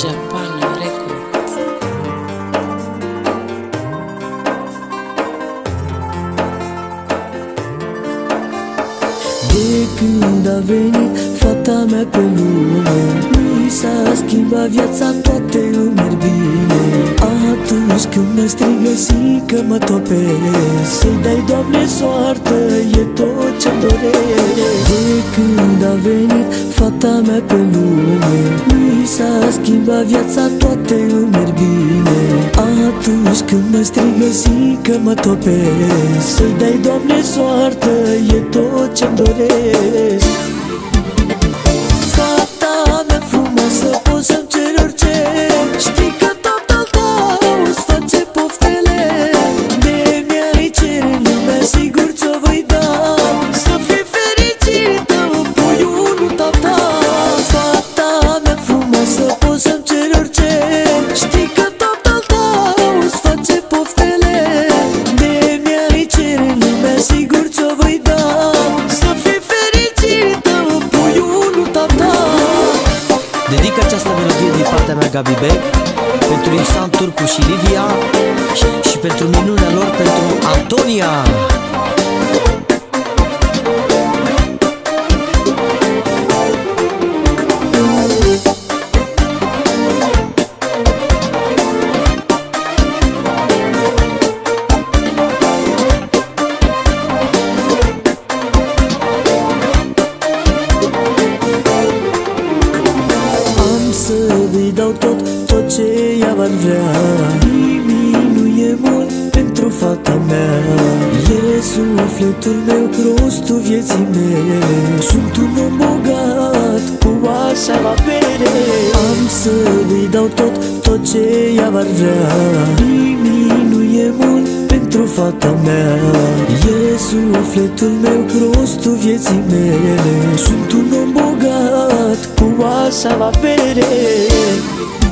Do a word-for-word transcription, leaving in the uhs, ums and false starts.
Japana Records. De când a venit fata mea pe lume, mi s-a schimbat viața, toate îmi merg bine. Atunci când mă strigă zică mă topesc, să-i dai, Doamne, soartă, e tot ce-mi doresc. De când a venit fata mea pe lume, mi s-a schimbat viața, toate îmi merg bine. Atunci când mă strigă zică mă topesc, să-i dai, Doamne, soartă, e tot ce-mi doresc. Fata mea frumoasă, poți să-mi ceri orice, știi că tatăl tău îți face poftele. De mi-ai cere în lumea, sigur ți-o voi da, să fii fericită, puiul tata. Fata mea frumoasă, poți să-mi ceri orice, știi că tatăl tău îți face poftele. De mi-ai cere în lumea, sigur ți-o voi da, să fii fericită, puiul tata. Dedic această melodie din partea mea, Gabi Beck, pentru Isan Turcu și Livia și, și pentru minunea lor, pentru Antonia. Să-i dau tot, tot ce ea va vrea. Nimic nu e mult pentru fata mea. E sufletul meu, rostul vieții mele. Sunt un om bogat, cu așa la bere. Am să-i dau tot, tot ce ea va vrea. Nimic nu e mult pentru fata mea. E sufletul meu, rostul vieții mele. Sunt un om bogat, cu așa la bere.